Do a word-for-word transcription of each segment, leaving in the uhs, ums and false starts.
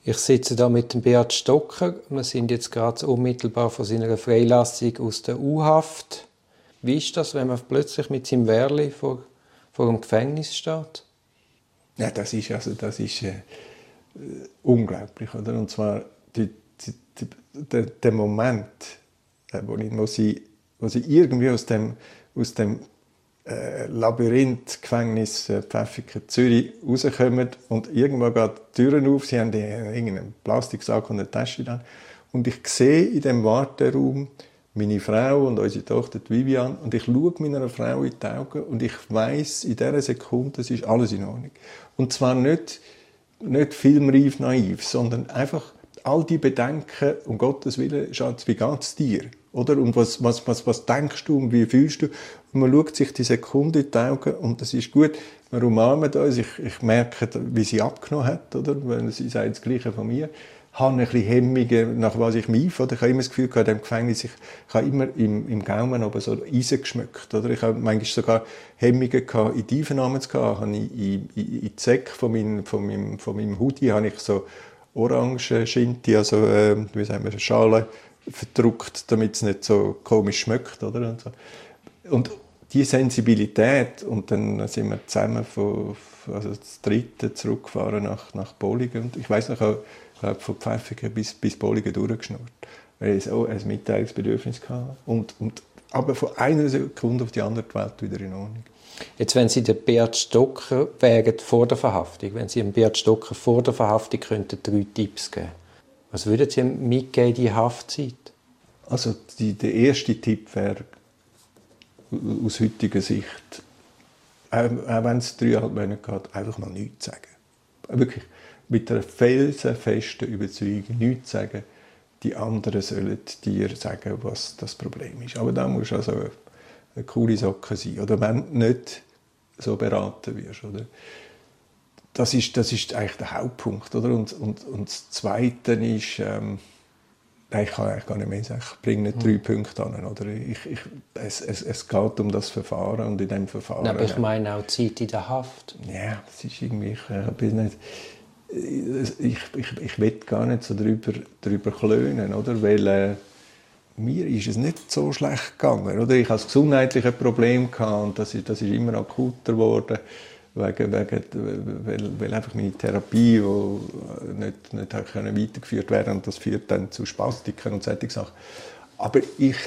Ich sitze da mit dem Beat Stocker. Wir sind jetzt gerade unmittelbar vor seiner Freilassung aus der U-Haft. Wie ist das, wenn man plötzlich mit seinem Wehrli vor, vor dem Gefängnis steht? Ja, das ist, also, das ist äh, unglaublich. Oder? Und zwar die, die, die, der, der Moment, äh, wo, ich, wo, sie, wo sie irgendwie aus dem, aus dem äh, Labyrinth, Gefängnis äh, Pfäffiken, Zürich rauskommen und irgendwann geht die Türen auf, sie haben irgendeinen Plastiksack und eine Tasche dann. Und ich sehe in dem Warteraum meine Frau und unsere Tochter die Vivian und ich schaue meiner Frau in die Augen und ich weiss, in dieser Sekunde, es ist alles in Ordnung. Und zwar nicht, nicht filmreif naiv, sondern einfach all die Bedenken, um Gottes Willen, Schatz, wie geht es dir? Oder? Und was, was, was, was denkst du und wie fühlst du? Und man schaut sich die Sekunde in die Augen und das ist gut. Wir umarmen uns. Ich, ich merke, wie sie abgenommen hat, oder? Weil sie sagt das Gleiche von mir. Ich habe ein bisschen Hemmungen, nach was ich mich einfällt. Ich habe immer das Gefühl, in diesem Gefängnis, ich, ich habe immer im, im Gaumen aber so Eisen geschmeckt. Oder? Ich habe manchmal sogar Hemmungen gehabt, in die Einvernahmen zu gehen. Habe ich in, in, in die Säcke von meinem, von meinem, von meinem Hoodie habe ich so orange Schinti, also äh, wie sagen wir, Schale verdruckt, damit es nicht so komisch schmeckt. Oder? Und, so. Und die Sensibilität, und dann sind wir zusammen von, also das dritte zurückgefahren nach, nach Bolligen. Und ich weiss noch, ich habe von Pfäffiken bis, bis Bolligen durchgeschnurrt, weil ich so ein Mitteilungsbedürfnis hatte. Und, und, aber von einer Sekunde auf die andere die Welt wieder in Ordnung. Jetzt, wenn Sie den Beat Stocker wären vor der Verhaftung, wenn Sie dem Beat Stocker vor der Verhaftung könnten drei Tipps geben, was würden Sie ihm mitgeben in die Haftzeit? Also die, der erste Tipp wäre aus heutiger Sicht, auch, auch wenn es dreieinhalb Monate geht, einfach mal nichts sagen. Wirklich mit einer felsenfesten Überzeugung nichts sagen. Die anderen sollen dir sagen, was das Problem ist. Aber da musst du also eine, eine coole Socke sein. Oder wenn du nicht so beraten wirst. Oder? Das ist, das ist eigentlich der Hauptpunkt. Oder? Und, und, und das Zweite ist, ähm, ich kann eigentlich gar nicht mehr sagen, ich bringe nicht drei mhm. Punkte an. Oder? Ich, ich, es, es, es geht um das Verfahren und in diesem Verfahren... Nein, aber ich meine auch die Zeit in der Haft. Ja, es ist irgendwie... Ich, äh, bin nicht, ich, ich, ich will gar nicht so drüber, drüber klönen, oder? Weil äh, mir ist es nicht so schlecht gegangen. Oder? Ich hatte ein gesundheitliches Problem und das ist, das ist immer akuter geworden. Wegen, wegen, weil, weil einfach meine Therapie die nicht, nicht weitergeführt werden konnte. Und das führt dann zu Spastiken und solche Sachen. Aber ich,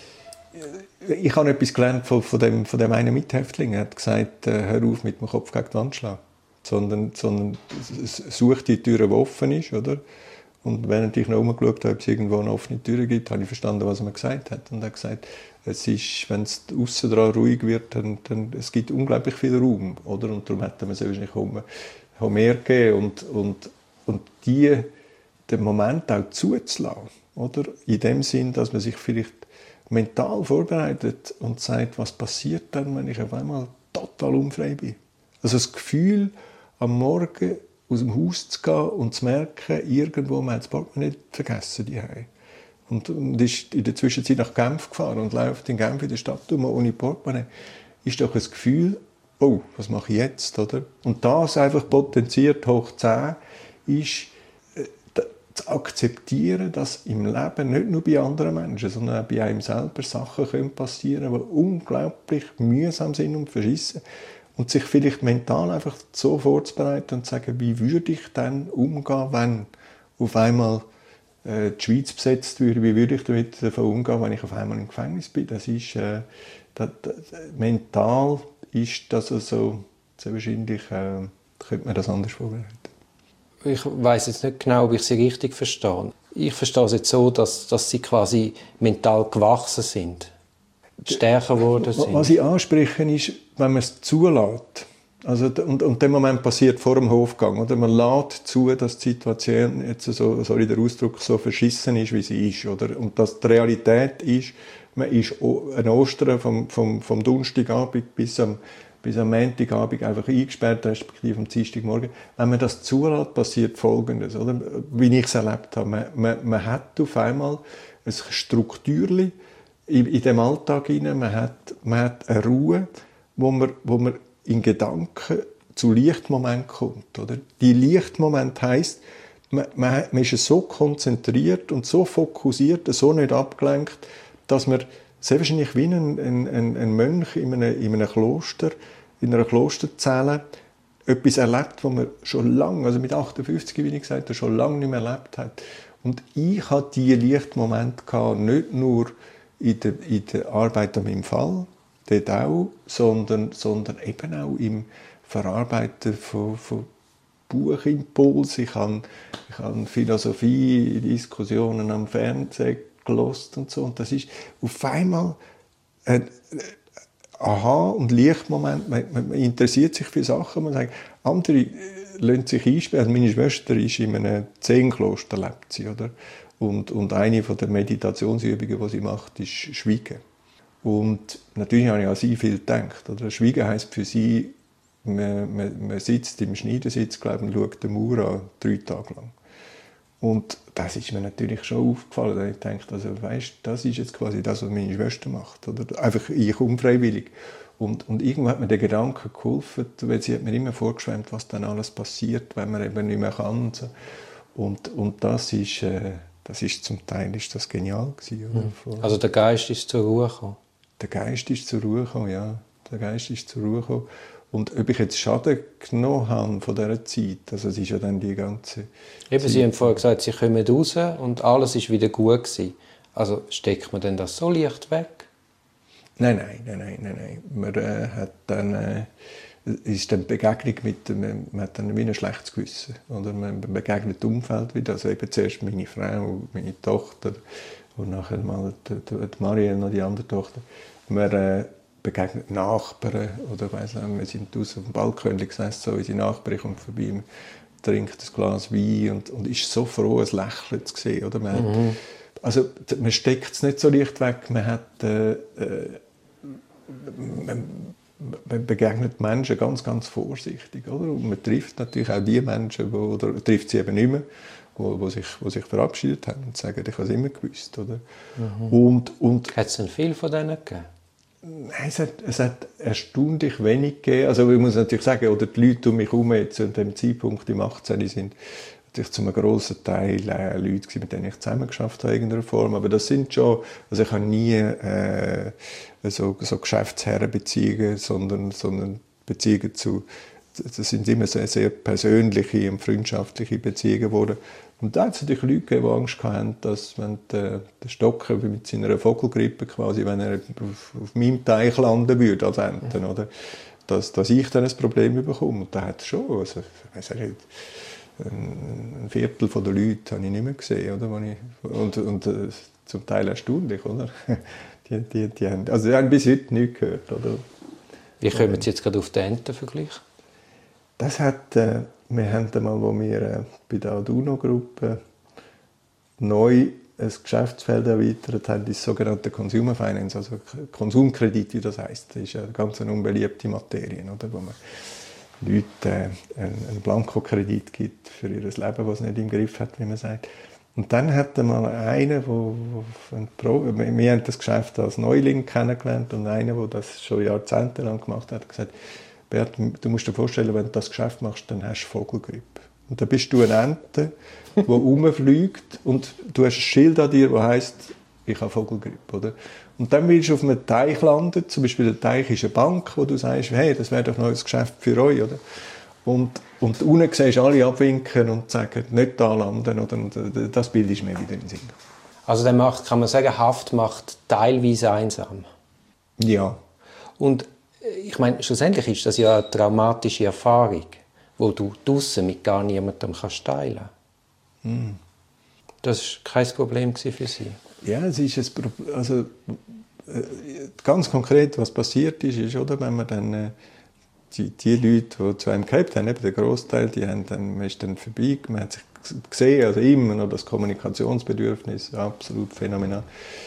ich habe etwas gelernt von, von, dem, von dem einen Mithäftling. Er hat gesagt, äh, hör auf mit dem Kopf gegen die Wand schlagen. Sondern, sondern such die Tür, die offen ist. Oder? Und während ich noch umgeschaut habe, ob es irgendwo eine offene Tür gibt, habe ich verstanden, was er mir gesagt hat. Und er hat gesagt, es ist, wenn es aussen dran ruhig wird, dann, dann es gibt unglaublich viel Raum, oder? Und darum hätte man es wahrscheinlich auch mehr gegeben. Und, und, und die, den Moment auch zuzulassen, oder? In dem Sinn, dass man sich vielleicht mental vorbereitet und sagt, was passiert dann, wenn ich auf einmal total unfrei bin. Also das Gefühl, am Morgen aus dem Haus zu gehen und zu merken, irgendwo, man hat das Portemonnaie vergessen, die Hause. Und, und ist in der Zwischenzeit nach Genf gefahren und läuft in Genf in der Stadt um ohne Portemonnaie, ist doch ein Gefühl, oh, was mache ich jetzt, oder? Und das einfach potenziert hoch zehn ist, äh, zu akzeptieren, dass im Leben nicht nur bei anderen Menschen, sondern auch bei einem selber Sachen können passieren, die unglaublich mühsam sind und verschissen. Und sich vielleicht mental einfach so vorzubereiten und zu sagen, wie würde ich dann umgehen, wenn auf einmal die Schweiz besetzt würde, wie würde ich damit davon umgehen, wenn ich auf einmal im Gefängnis bin. Das ist, äh, das, das, mental ist das also sehr wahrscheinlich, äh, könnte man das anders vorbereiten. Ich weiss jetzt nicht genau, ob ich Sie richtig verstehe. Ich verstehe es jetzt so, dass, dass Sie quasi mental gewachsen sind, stärker geworden sind. Was ich anspreche, ist, wenn man es zulässt. Also, und, und der Moment passiert vor dem Hofgang. Oder? Man lässt zu, dass die Situation, jetzt so, sorry, der Ausdruck, so verschissen ist, wie sie ist. Oder? Und dass die Realität ist, man ist an Ostern vom, vom, vom Donnerstagabend bis am, bis am Montagabend einfach eingesperrt, respektive am Dienstagmorgen. Wenn man das zulässt, passiert Folgendes. Oder? Wie ich es erlebt habe. Man, man, man hat auf einmal ein Strukturli in, in dem Alltag hinein. Man hat, man hat eine Ruhe, wo man, wo man in Gedanken zu Lichtmomenten kommt. Oder? Die Lichtmoment heisst, man, man, man ist so konzentriert und so fokussiert, so nicht abgelenkt, dass man sehr wahrscheinlich wie ein, ein, ein Mönch in einem, in einem Kloster, in einer Klosterzelle, etwas erlebt, was man schon lange, also mit achtundfünfzig, wie ich gesagt habe, schon lange nicht mehr erlebt hat. Und ich hatte diese Lichtmomente gehabt, nicht nur in der, in der Arbeit an meinem Fall, dort auch, sondern, sondern eben auch im Verarbeiten von, von Buchimpulsen. Ich habe, ich habe Philosophie-Diskussionen am Fernsehen gehört und so. Und das ist auf einmal ein Aha- und Lichtmoment. Man, man interessiert sich für Sachen. Man sagt, andere lassen sich einsperren. Also meine Schwester ist in einem Zen-Kloster, lebt sie, oder? Und, und eine der Meditationsübungen, die sie macht, ist Schweigen. Und natürlich habe ich an sie viel gedacht. Oder? Schweigen heisst für sie, man, man, man sitzt im Schneidersitz, glaube ich, und schaut den Mauer an, drei Tage lang. Und das ist mir natürlich schon aufgefallen. Da ich dachte, also, weißt, das ist jetzt quasi das, was meine Schwester macht. Oder? Einfach ich unfreiwillig. Und, und irgendwo hat mir der Gedanke geholfen, weil sie hat mir immer vorgeschwärmt, was dann alles passiert, wenn man eben nicht mehr kann. Und, und das ist, äh, das ist zum Teil ist das genial gewesen, oder? Also der Geist ist zur Ruhe gekommen? Der Geist ist zur Ruhe gekommen, ja. Der Geist ist zur Ruhe gekommen. Und ob ich jetzt Schaden genommen habe von dieser Zeit, also es ist ja dann die ganze Eben, Zeit. Sie haben vorher gesagt, Sie kommen raus und alles ist wieder gut gewesen. Also steckt man denn das so leicht weg? Nein, nein, nein, nein, nein, nein. Man äh, hat dann, äh, ist dann Begegnung mit, man, man hat dann wie ein schlechtes Gewissen, oder? Man begegnet dem Umfeld wieder, also eben zuerst meine Frau, meine Tochter und nachher mal die, die, die Marielle, noch die andere Tochter. Man äh, begegnet Nachbarn oder ich weiss nicht, wir sind draußen auf dem Balkon gesessen, so unsere Nachbarin kommt vorbei, trinkt ein Glas Wein und, und ist so froh, ein Lächeln zu sehen, oder? Man mhm. hat, also man steckt es nicht so leicht weg, man hat äh, man, man begegnet Menschen ganz, ganz vorsichtig, oder? Und man trifft natürlich auch die Menschen, wo, oder trifft sie eben nicht mehr, wo, wo, sich, wo sich verabschiedet haben und sagen, ich habe es immer gewusst, oder? Mhm. Und, und hat es denn viel von denen gegeben? Nein, es hat, es hat erstaunlich wenig gegeben. Also ich muss natürlich sagen, oder die Leute um mich herum jetzt an dem Zeitpunkt im achtzehn sind natürlich zu einem grossen Teil äh, Leute gewesen, mit denen ich zusammengeschafft habe in irgendeiner Form. Aber das sind schon, also ich habe nie äh, so, so Geschäftsherrenbeziehungen, sondern, sondern Beziehungen zu, das sind immer sehr, sehr persönliche und freundschaftliche Beziehungen geworden. Und da hat es natürlich Leute gegeben, die Angst hatten, dass wenn der, der Stocker mit seiner Vogelgrippe quasi, wenn er auf, auf meinem Teich landen würde als Ente, mhm. oder, dass, dass ich dann ein Problem bekomme. Und da hat es schon, also, ich weiss nicht, ein Viertel der Leute habe ich nicht mehr gesehen, oder? Ich, und und äh, zum Teil erstaunlich, oder? Die, die, die haben, also die haben bis heute nichts gehört, oder? Wie kommen Sie jetzt gerade auf den Entenvergleich? Das hat, äh, wir haben einmal, wo wir äh, bei der Aduno-Gruppe neu ein Geschäftsfeld erweitert haben, das sogenannte Consumer Finance, also Konsumkredit, wie das heisst. Das ist eine ganz unbeliebte Materie, oder? Wo man Leuten äh, einen Blankokredit gibt für ihr Leben, das es nicht im Griff hat, wie man sagt. Und dann hat mal einer, wo, wo wir haben das Geschäft als Neuling kennengelernt und einer, der das schon jahrzehntelang gemacht hat, hat gesagt, Bert, du musst dir vorstellen, wenn du das Geschäft machst, dann hast du Vogelgrippe. Und dann bist du eine Ente, die rumfliegt und du hast ein Schild an dir, das heisst, ich habe Vogelgrippe. Oder? Und dann willst du auf einem Teich landen, zum Beispiel der Teich ist eine Bank, wo du sagst, hey, das wäre doch noch ein Geschäft für euch. Oder? Und, und unten siehst du alle abwinken und sagen, nicht da landen. Oder? Und das Bild ist mir wieder in den Sinn. Also dann macht, kann man sagen, Haft macht teilweise einsam. Ja. Und ich meine, schlussendlich ist das ja eine traumatische Erfahrung, wo du draussen mit gar niemandem kannst teilen kannst. Mm. Das war kein Problem für Sie? Ja, es ist ein Problem. Also, ganz konkret, was passiert ist, ist, oder, wenn man dann äh, die, die Leute, die zu einem gehabt haben, eben der Großteil, die haben dann, man ist dann vorbei, man hat sich gesehen, also immer noch das Kommunikationsbedürfnis, absolut phänomenal.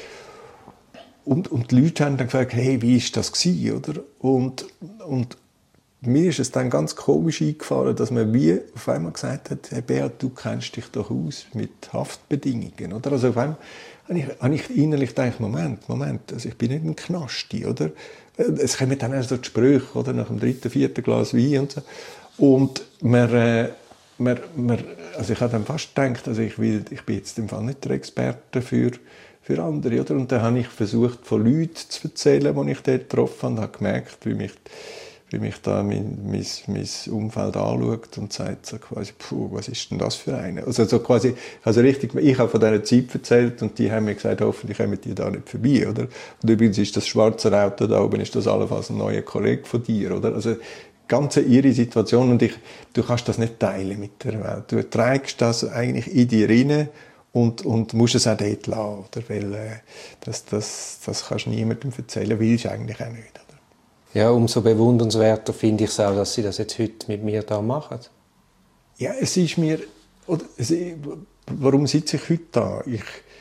Und, und die Leute haben dann gefragt, hey, wie war das gewesen, oder? Und, und mir ist es dann ganz komisch eingefahren, dass man wie auf einmal gesagt hat, hey Beat, du kennst dich doch aus mit Haftbedingungen, oder? Also auf einmal habe ich, habe ich innerlich gedacht, Moment, Moment, also ich bin nicht ein Knasti, oder? Es kommen dann erst so die Sprüche, oder? Nach dem dritten, vierten Glas Wein und so. Und man, äh, man, man, also ich habe dann fast gedacht, also ich, will, ich bin jetzt im Fall nicht der Experte für, für andere. Oder? Und dann habe ich versucht, von Leuten zu erzählen, die ich dort getroffen habe, und habe gemerkt, wie mich, wie mich da mein, mein, mein Umfeld anschaut und sagt so quasi, puh, was ist denn das für eine? Also so quasi, also richtig, ich habe von dieser Zeit erzählt und die haben mir gesagt, hoffentlich kommen die da nicht vorbei, oder? Und übrigens ist das schwarze Auto da oben, ist das allenfalls ein neuer Kollege von dir, oder? Also ganz ihre Situation und ich, du kannst das nicht teilen mit der Welt. Du trägst das eigentlich in dir rein und, und musst es auch dort lassen, oder? Weil äh, das, das, das kannst du niemandem erzählen, willst du eigentlich auch nicht, oder? Ja, umso bewundernswerter finde ich es auch, dass Sie das jetzt heute mit mir da machen. Ja, es ist mir, oder, es, warum sitze ich heute da? Ich,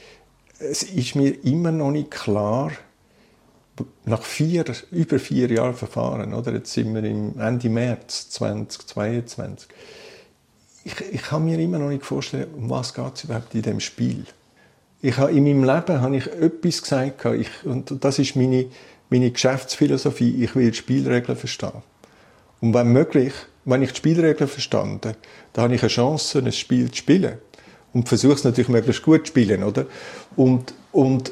es ist mir immer noch nicht klar, nach vier, über vier Jahren Verfahren, oder? Jetzt sind wir im Ende März zweitausendzweiundzwanzig. Ich, ich kann mir immer noch nicht vorstellen, um was geht es überhaupt in diesem Spiel. Ich habe, in meinem Leben habe ich etwas gesagt, ich, und das ist meine, meine Geschäftsphilosophie, ich will die Spielregeln verstehen. Und wenn möglich, wenn ich die Spielregeln verstanden, dann habe ich eine Chance, ein Spiel zu spielen. Und versuche es natürlich möglichst gut zu spielen, oder? Und, und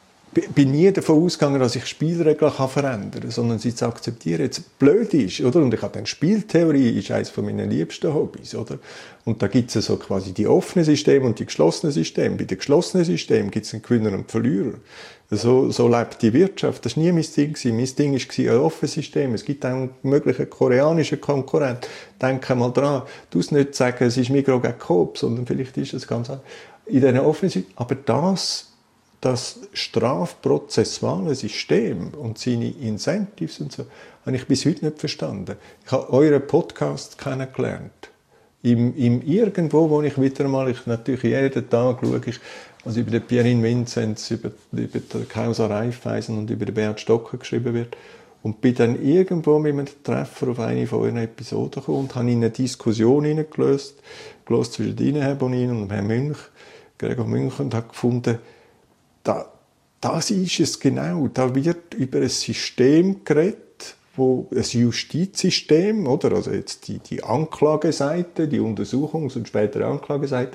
bin nie davon ausgegangen, dass ich Spielregeln verändern kann, sondern sie zu akzeptieren, jetzt blöd ist, oder? Und ich habe dann Spieltheorie, ist eines von meinen liebsten Hobbys, oder? Und da gibt es so quasi die offenen Systeme und die geschlossenen Systeme. Bei den geschlossenen Systemen gibt es einen Gewinner und einen Verlierer. So, so lebt die Wirtschaft. Das war nie mein Ding. Mein Ding war ein offenes System. Es gibt auch einen möglichen koreanischen Konkurrent. Denk mal dran. Du musst nicht sagen, es ist Migros gegen Coop, sondern vielleicht ist es ganz anders. In diesen offenen Systemen. Aber das, das strafprozessuale System und seine Incentives und so, habe ich bis heute nicht verstanden. Ich habe euren Podcast kennengelernt. Im, im irgendwo, wo ich wieder mal, ich natürlich jeden Tag schaue ich, was über den Pierin Vinzenz, über, über den Kausa Raiffeisen und über den Beat Stocker geschrieben wird. Und bin dann irgendwo mit einem Treffer auf eine von euren Episoden gekommen und habe in eine Diskussion hineingelöst, gelöst zwischen Ihnen, Herr Bonin, und Herrn Münch, Gregor Münch, und habe gefunden, da, das ist es genau. Da wird über ein System geredet, wo ein Justizsystem, oder? Also jetzt die, die Anklageseite, die Untersuchungs- und spätere Anklageseite,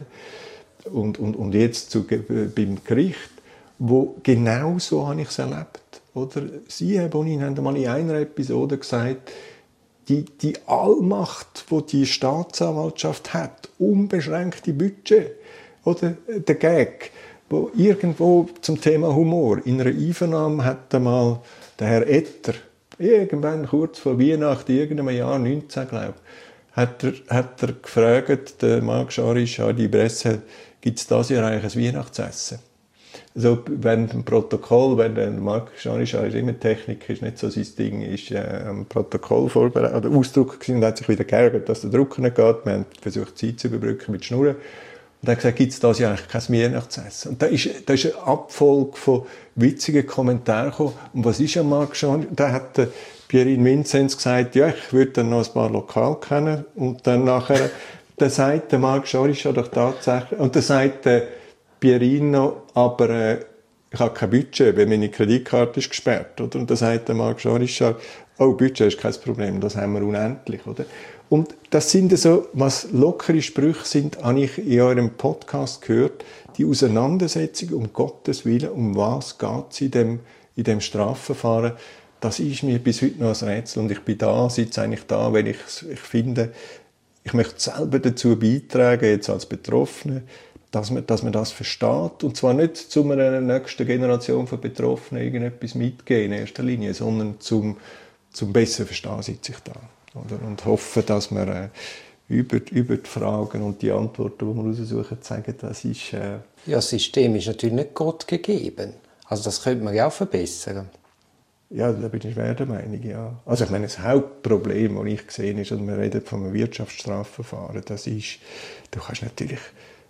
und, und, und jetzt zu, beim Gericht, wo genau so habe ich es erlebt. Oder? Sie, Herr Bonin, haben einmal in einer Episode gesagt, die, die Allmacht, die die Staatsanwaltschaft hat, unbeschränkte Budget, oder der Gag, wo irgendwo zum Thema Humor, in einer Einvernahme hat einmal der Herr Etter, irgendwann kurz vor Weihnachten, irgendeinem Jahr neunzehn, glaube ich, hat er, hat er gefragt, der Marc Scharisch, die Presse, gibt es das Jahr eigentlich ein Weihnachtsessen? Also, wenn ein Protokoll, wenn der Marc Scharisch ist immer Technik, ist nicht so sein Ding, ist äh, ein Protokoll vorbereitet, oder Ausdruck gewesen, und hat sich wieder geärgert, dass der Drucker nicht geht. Wir haben versucht, Zeit zu überbrücken mit Schnurren. Und er hat gesagt, gibt es das Jahr eigentlich kein Weihnachtsessen? Und da ist, da ist eine Abfolge von witzigen Kommentaren gekommen. Und was ist am Marc Scharisch? Da hat der Pierin Vinzenz gesagt, ja, ich würde dann noch ein paar Lokale kennen. Und dann nachher, dann sagt der Marc Scharisch doch tatsächlich, und dann sagt der Pierin noch, aber äh, ich habe kein Budget, weil meine Kreditkarte ist gesperrt. Oder? Und dann sagt der Marc Scharisch, oh, Budget ist kein Problem, das haben wir unendlich. Oder? Und das sind so, was lockere Sprüche sind, habe ich in eurem Podcast gehört, die Auseinandersetzung um Gottes Willen, um was geht es in dem, in dem Strafverfahren, das ist mir bis heute noch ein Rätsel und ich bin da, sitze eigentlich da, weil ich, ich finde, ich möchte selber dazu beitragen, jetzt als Betroffene, dass man, dass man das versteht und zwar nicht zu einer nächsten Generation von Betroffenen irgendetwas mitgeben in erster Linie, sondern zum, zum besseren Verstehen sitze ich da. Oder? Und hoffe, dass wir äh, über, über die Fragen und die Antworten, die wir raussuchen, sagen, das ist... Äh ja, das System ist natürlich nicht Gott gegeben. Also das könnte man ja auch verbessern. Ja, da bin ich schwer der Meinung, ja. Also ich meine, das Hauptproblem, das ich gesehen habe, und wir reden von einem Wirtschaftsstrafverfahren, das ist, du kannst natürlich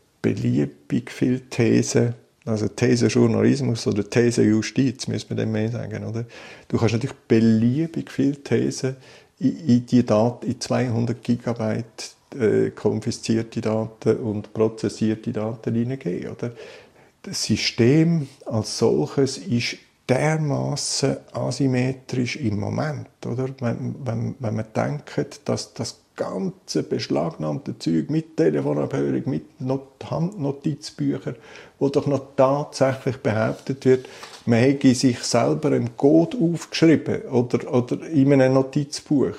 beliebig viele Thesen, also Thesenjournalismus oder Thesenjustiz, müssen wir dem mehr sagen, oder? Du kannst natürlich beliebig viele Thesen in die Daten, in zweihundert Gigabyte äh, konfiszierte Daten und prozessierte Daten hineingeben, oder? Das System als solches ist dermaßen asymmetrisch im Moment, oder? Wenn, wenn, wenn man denkt, dass das ganze beschlagnahmte Zeug mit Telefonabhörung, mit Not- Handnotizbüchern, wo doch noch tatsächlich behauptet wird, man hätte sich selber einen Code aufgeschrieben oder, oder in einem Notizbuch.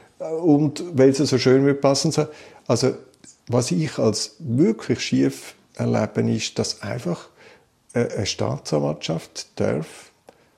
Und weil es so schön wird passen soll. Also, was ich als wirklich schief erlebe, ist, dass einfach eine Staatsanwaltschaft darf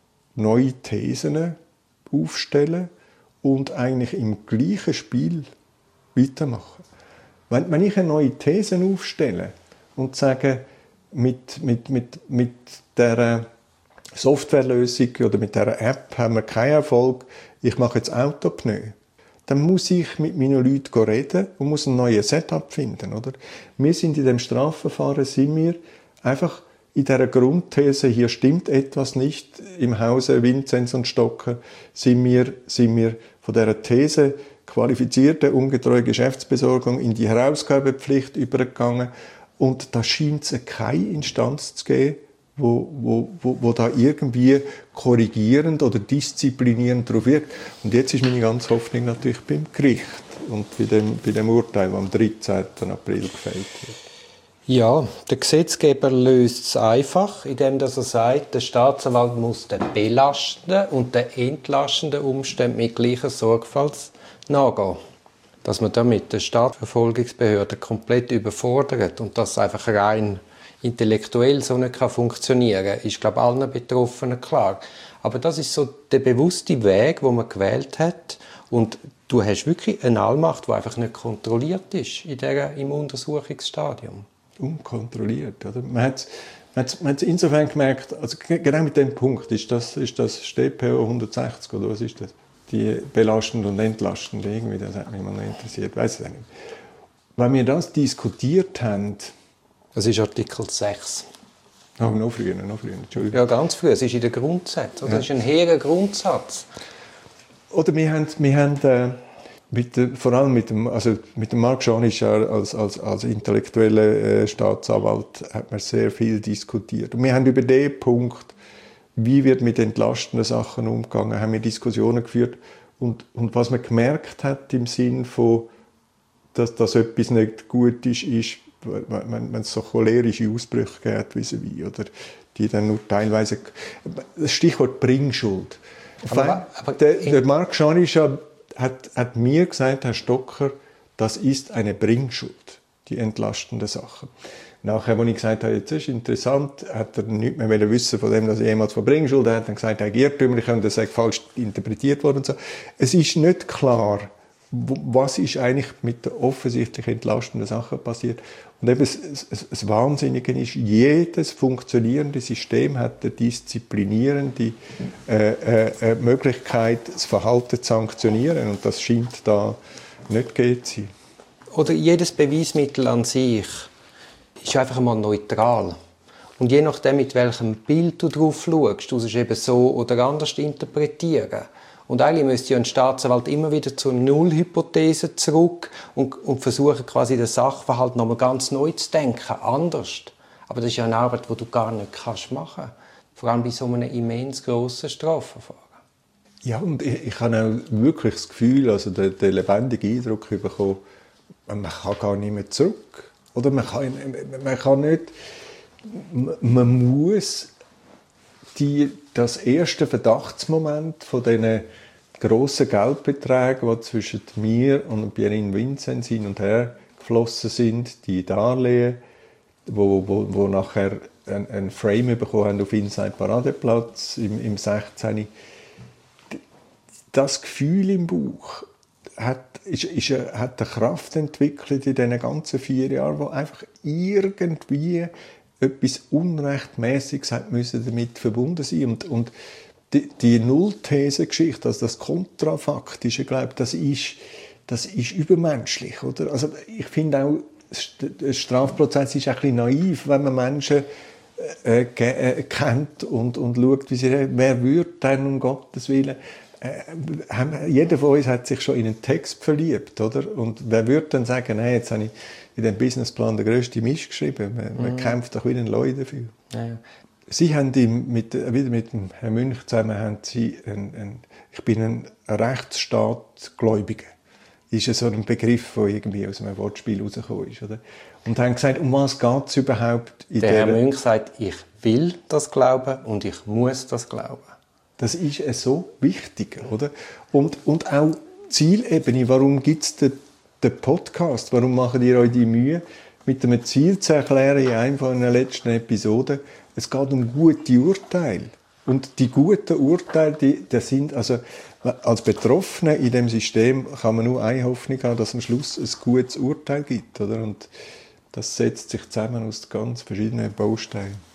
neue Thesen aufstellen und eigentlich im gleichen Spiel weitermachen. Wenn, wenn ich eine neue These aufstelle und sage, mit, mit, mit, mit dieser Softwarelösung oder mit dieser App haben wir keinen Erfolg, ich mache jetzt Autopneu, dann muss ich mit meinen Leuten reden und muss ein neues Setup finden. Oder? Wir sind in dem Strafverfahren, sind wir einfach in dieser Grundthese, hier stimmt etwas nicht, im Hause Vinzenz und Stocker, sind wir, sind wir von dieser These qualifizierte, ungetreue Geschäftsbesorgung in die Herausgabepflicht übergegangen. Und da scheint es keine Instanz zu geben, wo, wo, wo, wo da irgendwie korrigierend oder disziplinierend drauf wirkt. Und jetzt ist meine ganze Hoffnung natürlich beim Gericht und bei dem, bei dem Urteil, das am dreizehnten April gefällt wird. Ja, der Gesetzgeber löst es einfach, indem er sagt, der Staatsanwalt muss den belastenden und den entlastenden Umständen mit gleicher Sorgfalt nachgehen. Dass man damit die Strafverfolgungsbehörde komplett überfordert und das einfach rein intellektuell so nicht funktionieren kann, ist, glaube ich, allen Betroffenen klar. Aber das ist so der bewusste Weg, den man gewählt hat. Und du hast wirklich eine Allmacht, die einfach nicht kontrolliert ist in der, im Untersuchungsstadium. Unkontrolliert. Oder? Man hat es insofern gemerkt, also genau mit dem Punkt, ist das, ist das S t P O hundertsechzig oder was ist das? Die belastend und entlastend, irgendwie, das hat mich mal interessiert, weiß ich nicht. Wenn wir das diskutiert haben. Das ist Artikel sechs. Oh, noch früher, noch früher, Entschuldigung. Ja, ganz früh. Es ist in den Grundsätzen. Ja. Das ist ein hehrer Grundsatz. Oder wir haben, wir haben äh, mit der, vor allem mit dem, also mit dem Marc Schanisch als, als, als intellektueller äh, Staatsanwalt hat man sehr viel diskutiert. Und wir haben über den Punkt, wie wird mit entlastenden Sachen umgegangen, haben wir Diskussionen geführt. Und, und was man gemerkt hat im Sinn von, dass, dass etwas nicht gut ist, ist, wenn es so cholerische Ausbrüche gibt, wie oder die dann nur teilweise... Das Stichwort Bringschuld. Aber, aber der, der Marc Schanisch hat, hat mir gesagt, Herr Stocker, das ist eine Bringschuld, die entlastende Sache. Nachher, als ich gesagt habe, jetzt ist interessant, hat er nichts mehr wissen von dem, dass er jemals von Bringschuld hat. Er hat dann gesagt, er ist irrtümlich und das sei falsch interpretiert worden. Und so. Es ist nicht klar, was ist eigentlich mit der offensichtlich entlastenden Sache passiert. Und eben das, das, das Wahnsinnige ist, jedes funktionierende System hat eine disziplinierende äh, äh, Möglichkeit, das Verhalten zu sanktionieren. Und das scheint da nicht gegeben zu sein. Oder jedes Beweismittel an sich ist einfach mal neutral. Und je nachdem, mit welchem Bild du drauf schaust, du es eben so oder anders interpretieren. Und eigentlich müsste ja ein Staatsanwalt immer wieder zur Nullhypothese zurück und, und versuchen, quasi den Sachverhalt nochmal ganz neu zu denken, anders. Aber das ist ja eine Arbeit, die du gar nicht kannst machen kannst. Vor allem bei so einem immens grossen Strafverfahren. Ja, und ich, ich habe auch wirklich das Gefühl, also den, den lebendigen Eindruck bekommen, man kann gar nicht mehr zurück. Oder man kann, man kann nicht, man muss die, das erste Verdachtsmoment von diesen grossen Geldbeträgen, die zwischen mir und Pierin Vinzenz hin und her geflossen sind, die Darlehen, wo, wo, wo nachher ein, ein Frame bekommen haben auf Inside Paradeplatz im, im sechzehn. Das Gefühl im Bauch hat, ist, ist, hat eine Kraft entwickelt in diesen ganzen vier Jahren, wo einfach irgendwie etwas Unrechtmäßiges hat müssen damit verbunden sein. Und, und die, die Nullthese-Geschichte, also das Kontrafaktische, glaube das ist, das ist übermenschlich. Oder? Also ich finde auch, der Strafprozess ist ein bisschen naiv, wenn man Menschen äh, äh, kennt und, und schaut, wie sie reden. Wer würde denn um Gottes Willen... Äh, jeder von uns hat sich schon in einen Text verliebt, oder? Und wer würde dann sagen, hey, jetzt habe ich in dem Businessplan den grössten Mist geschrieben. Man, man mhm. kämpft doch wie ein Leu dafür. Ja, ja. Sie haben mit, wieder mit dem Herrn Münch zusammen, haben Sie ein, ein, ich bin ein Rechtsstaatgläubiger. ist ja so ein Begriff, der irgendwie aus einem Wortspiel rausgekommen ist. Oder? Und haben gesagt, um was geht es überhaupt in der Herr der... Münch sagt, ich will das glauben und ich muss das glauben. Das ist äh, so wichtig, oder? Und, und auch Zielebene, warum gibt es den, den Podcast? Warum macht ihr euch die Mühe, mit einem Ziel zu erklären in einer von den letzten Episoden? Es geht um gute Urteile. Und die guten Urteile, die, die sind, also als Betroffene in dem System kann man nur eine Hoffnung haben, dass es am Schluss ein gutes Urteil gibt, oder? Und das setzt sich zusammen aus ganz verschiedenen Bausteinen.